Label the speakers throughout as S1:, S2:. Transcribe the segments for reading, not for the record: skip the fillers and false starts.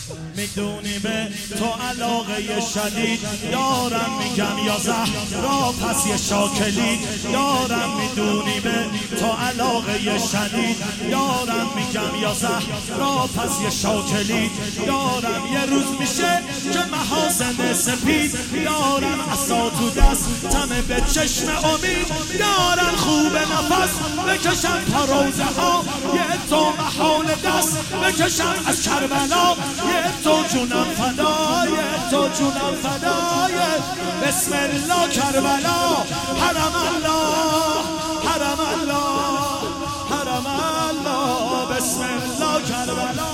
S1: میدونی به تو علاقه شدید دارم، میگم یا زهرا پس یه شاکلی دارم. میدونی به تو علاقه شدید دارم، میگم یا زهرا پس یه شاکلی دارم. یه روز میشه که محاسن سپید دارم، عصا تو دست تمه به چشم امید دارن. خوب نفس بکشم تا روزه ها، یه تو محال دست بکشم از کربلا. یه تو جونم فدای، تو جونم فدای. بسم الله کربلا، حرم الله، حرم الله، حرم الله. بسم الله کربلا.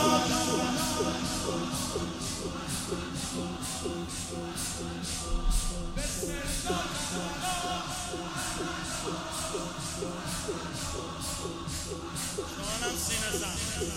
S1: جانم سینه زن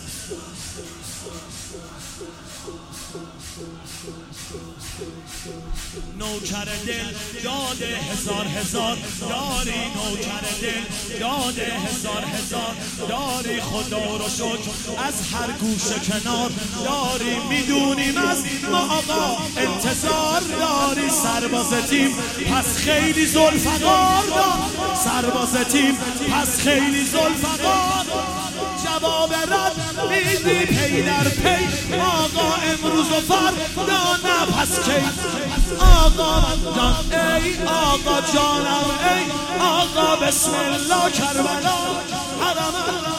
S1: نوکر دل داده هزار هزار داری، نوکر دل داده هزار هزار داری. خدا رو شکر از هر گوشه کنار داری. میدونیم از ما آقا انتظار داری. سرباز تیم پس خیلی ذوالفقار دار، سرباز تیم پس خیلی ذوالفقار. جواب رد میدی پی در پی، آقا امروز و فردا نه پس کی. آقا جان ای آقا جانم ای آقا، بسم الله کربلا، حرم الله.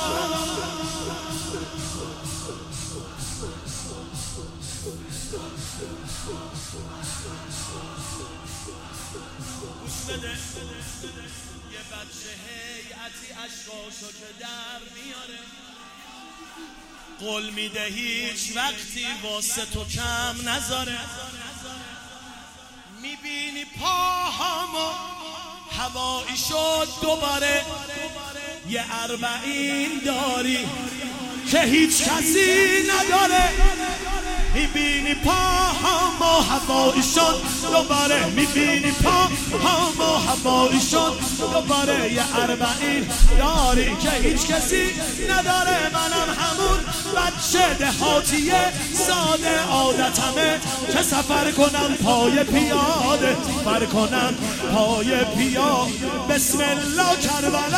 S1: گوش بده یه بچه هیئتی اشکاشو که در میاره، قول میده هیچ وقتی واسه تو کم نذاره. میبینی پاهامو هوایی شد دوباره، یه 40 داری که هیچ کسی نداره. میبینی پاهامو هوایی شد دوباره، میبینی پاهامو هوایی شد دوباره. یه 40 داری که هیچ کسی نداره. منم همون بچه دهاتیه ساده، عادتمه که سفر کنم پای پیاده، سفر کنم پای پیاده. بسم الله کربلا.